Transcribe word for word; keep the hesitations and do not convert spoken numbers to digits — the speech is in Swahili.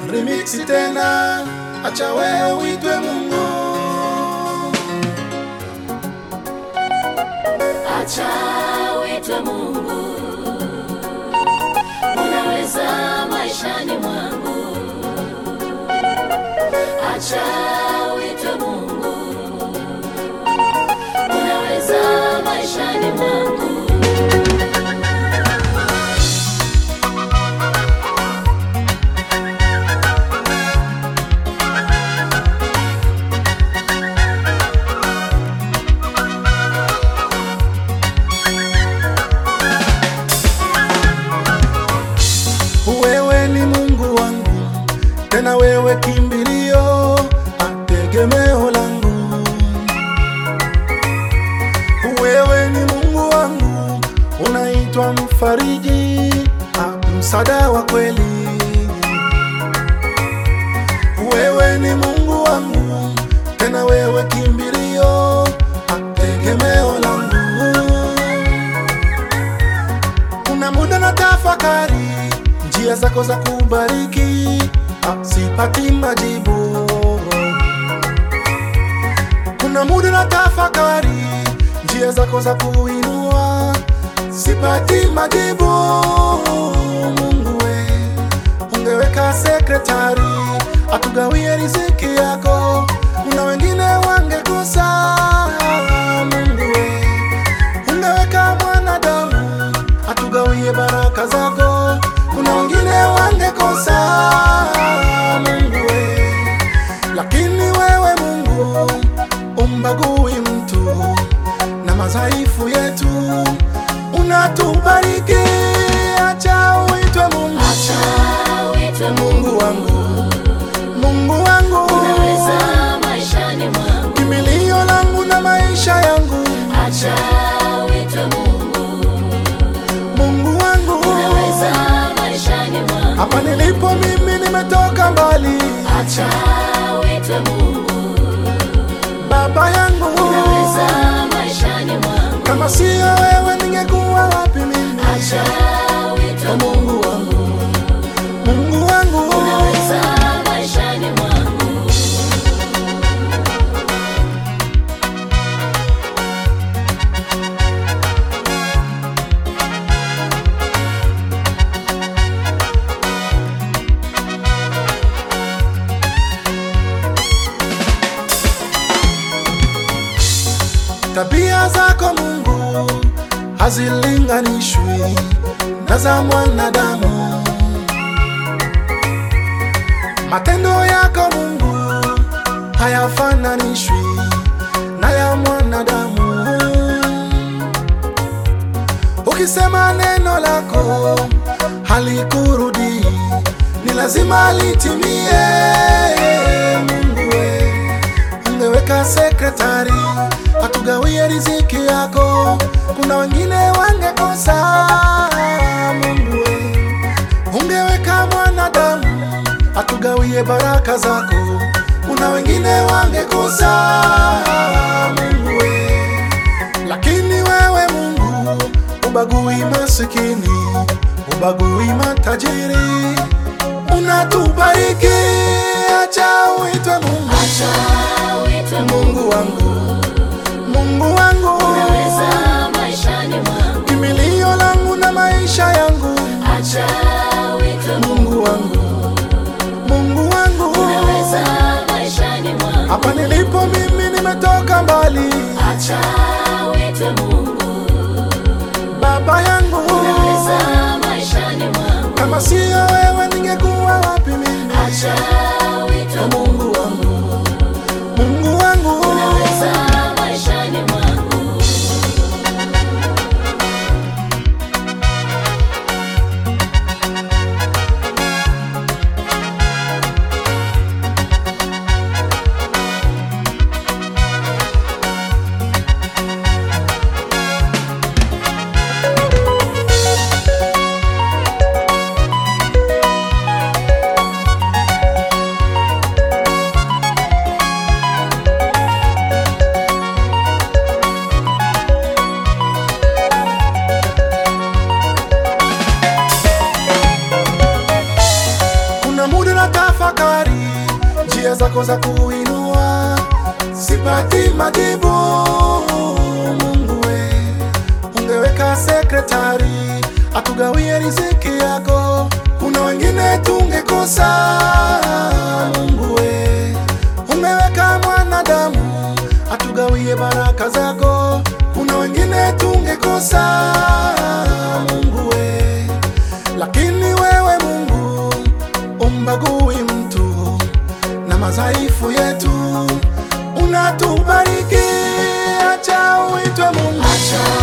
remix tena, acha wewe uitwe Mungu. Acha uitwe Mungu, unaweza maishani mwangu. Acha uitwe Mungu, unaweza maishani mwangu. Wewe ni Mungu wangu, tena wewe kimbilio, tegemeo langu. Wewe ni Mungu wangu, unaitwa mfariji, msaada wa kweli. Wewe ni Mungu wangu, tena wewe kimbilio, tegemeo langu. Kuna muda na tafakari njia zako za kubariki, sipati majibu. Kuna muda na tafakari njia zako za kuinua, sipati majibu. Mungu we, ungeweka sekretari atugawie riziki yako, kuna wengine wangekosa. Mungu we, ungeweka mwanadamu atugawie baraka zako, kuna wengine wangekosa. Mungu we, lakini wewe Mungu umbagui mtu na madhaifu yetu, unatubariki. Acha uitwe Mungu, acha uitwe Mungu wangu, Mungu wangu, unaweza maishani mwangu. kimbilio langu na maisha yangu. Acha uitwe Mungu, Mungu wangu, unaweza maishani mwangu. hapa nilipo mimi nimetoka mbali. Acha uitwe Mungu, Baba yangu, unaweza maishani mwangu. kama sio wewe ningekuwa wapi mimi? Acha uitwe Mungu wangu, Mungu wangu, unaweza maishani mwangu. tabia zako Mungu hazilinganishwi na za mwanadamu. Matendo yako Mungu hayafananishwi na ya mwanadamu. Ukisema neno lako halikurudi, ni lazima litimie. Mungu we, ungeweka sekretari atugawie riziki yako, kuna wengine wangekosa. Mungu we, ungeweka mwanadamu atugawie baraka zako, kuna wengine wangekosa. Mungu we, lakini wewe Mungu ubagui masikini, ubagui matajiri, unatubariki. Acha uitwe Mungu, Acha uitwe Mungu wangu, Mungu wangu, unaweza maishani mwangu. kimbilio langu na maisha yangu. Acha uitwe Mungu wangu, Mungu wangu, unaweza maishani mwangu. hapa nilipo mimi nimetoka mbali. Acha uitwe Mungu, Baba yangu, unaweza maishani mwangu. kama sio wewe ningekuwa wapi mimi? Acha uitwe Mungu wangu, Mungu wangu, unaweza maishani mwangu. zako za kuinua sipati majibu. Mungu we, ungeweka sekretari atugawie riziki yako, kuna wengine tungekosa. Mungu we, umeweka mwanadamu atugawie baraka zako, kuna wengine tungekosa. Mungu we, lakini wewe Mungu umbagui mtu na madhaifu yetu, unatubariki. Acha uitwe Mungu, acha